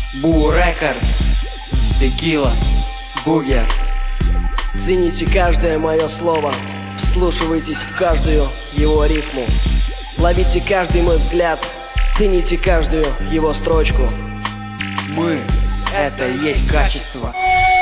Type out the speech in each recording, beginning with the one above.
Бу Рекордс, Текила, Бугер. Цените каждое мое слово, вслушивайтесь в каждую его рифму. Ловите каждый мой взгляд, цените каждую его строчку. Мы — это и есть качество.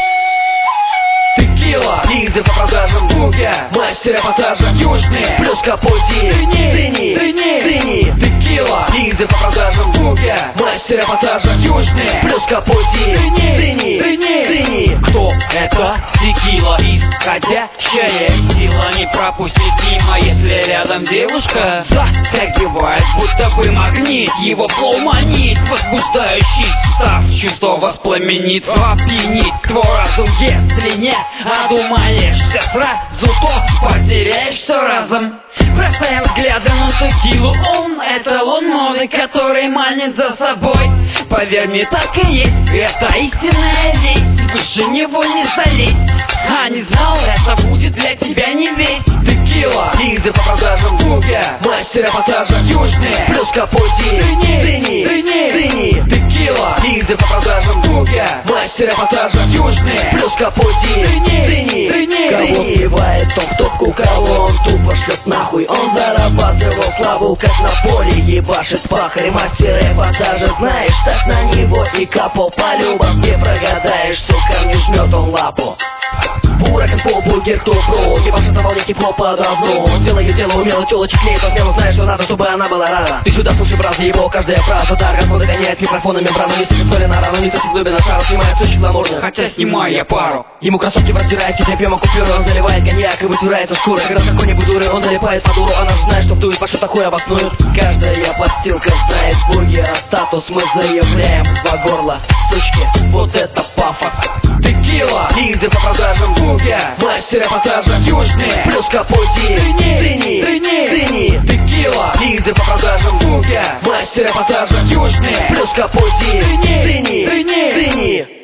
Текила, лидер по продажам, Бугер, мастер эпатажа, южный, плюс Капоти. Цени, Текила, лидер по продажам, Бугер, мастер эпатажа, южный, плюс Капоти. Цени. Кто это? Текила, исходящая сила не пропустит мимо, если рядом девушка затягивает, будто бы магнит. Его флоу манит, возбуждающий став чувство воспламенит, опьянит твой разум. Если не одумаешься сразу, то потеряешь все разом. Бросая взгляды на текилу, он эталон моды, который манит за собой. Поверь мне, так и есть, это истинная весть. Выше него не залезть, а не знал, это будет для тебя не весть. Текила, лидер по продажам, Бугер, мастер эпатажа, южный, плюс Капоти. Цени, Текила, лидер по продажам, Бугер, мастер эпатажа, южный, плюс Капоти. Цени. Кого сливает он в топку, кого он тупо шлет нахуй. Он зарабатывал славу, как на поле ебашит пахарь. Мастер эпатажа, знаешь, так на него и капо. По-любому не прогадаешь, сука, не жмет он лапу. Буракин по Бугер, кто про, ебашит на волне хип-хопа давно. Он делает дело умело, тёлочек клеит, он смело знает, что надо, чтобы она была рада. Ты сюда слушай, брат, его каждая фраза. Таргас, он догоняет микрофоном мембрану, не сидит соли на рану, не тащит глубина шара, снимает сучек гламурных, хотя снимаю я пару. Ему кроссовки раздирает, теперь пьем купюры, он заливает коньяк и вытирается шкурой. Когда с какой-нибудь дуры он залипает по дуру, она же знает, что вдует, по что такое обоснует. Каждая подстилка знает Бугера статус, мы заявляем во горло, сучки, вот это пафос. Текила, лидер по продажам, Бугер, мастер эпатажа, южный, плюс Капоти. Цени, Текила, лидер по продажам, Бугер, мастер эпатажа, южный, плюс Капоти. Цени.